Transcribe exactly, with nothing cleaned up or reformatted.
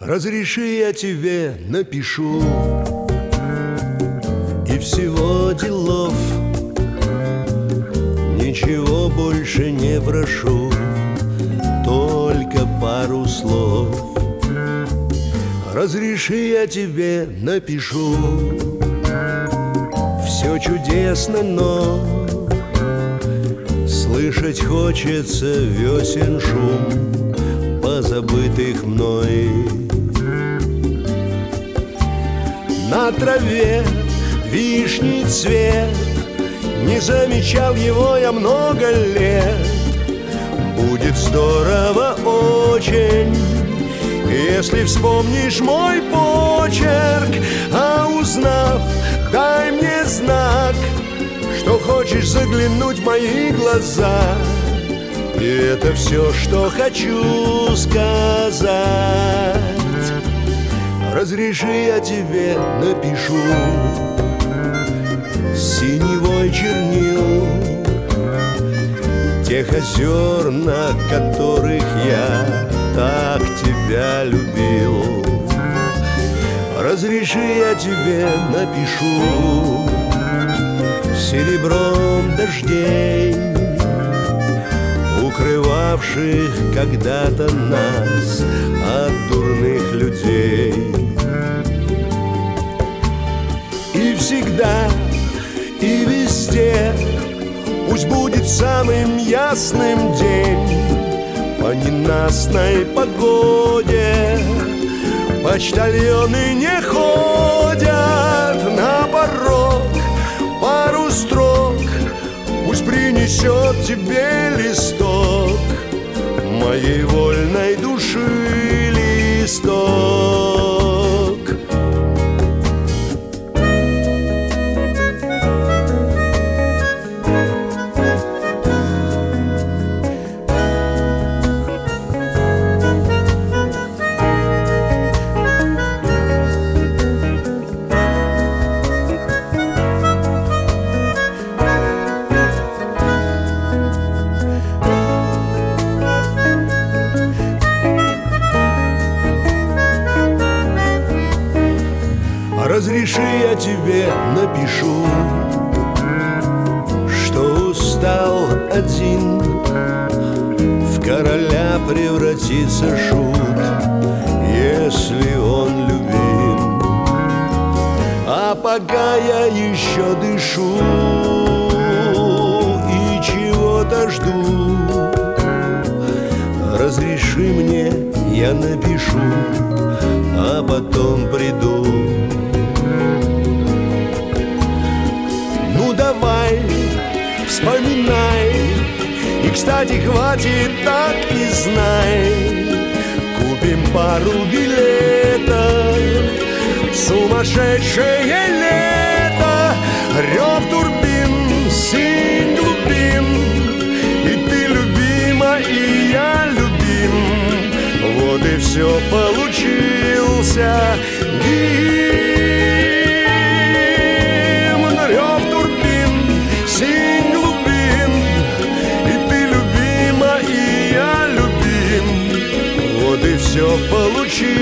Разреши, я тебе напишу, и всего делов ничего больше не прошу, только пару слов. Разреши, я тебе напишу, все чудесно, но слышать хочется весен шум, позабытых мной. На траве вишний цвет, не замечал его я много лет. Будет здорово очень, если вспомнишь мой почерк, а узнав, дай мне знак, что хочешь заглянуть в мои глаза. И это все, что хочу сказать. Разреши, я тебе напишу синевой чернил тех озер, на которых я так тебя любил. Разреши, я тебе напишу серебром дождей, укрывавших когда-то нас от дурных людей. И всегда, и везде пусть будет самым ясным день. По ненастной погоде почтальоны не ходят на порог. Пару строк пусть принесет тебе листок моей вольной души, листок. Разреши, я тебе напишу, что устал один в короля превратиться шут, если он любим. А пока я еще дышу и чего-то жду, разреши мне, я напишу, а потом приду. Давай, вспоминай, и, кстати, хватит, так и знай, купим пару билетов в сумасшедшее лето. Рев турбин, синь глубин, и ты любима, и я любим. Вот и все, получился гимн. Рев турбин, синь глубин, и ты любима, и я любим. Вот и все получилось.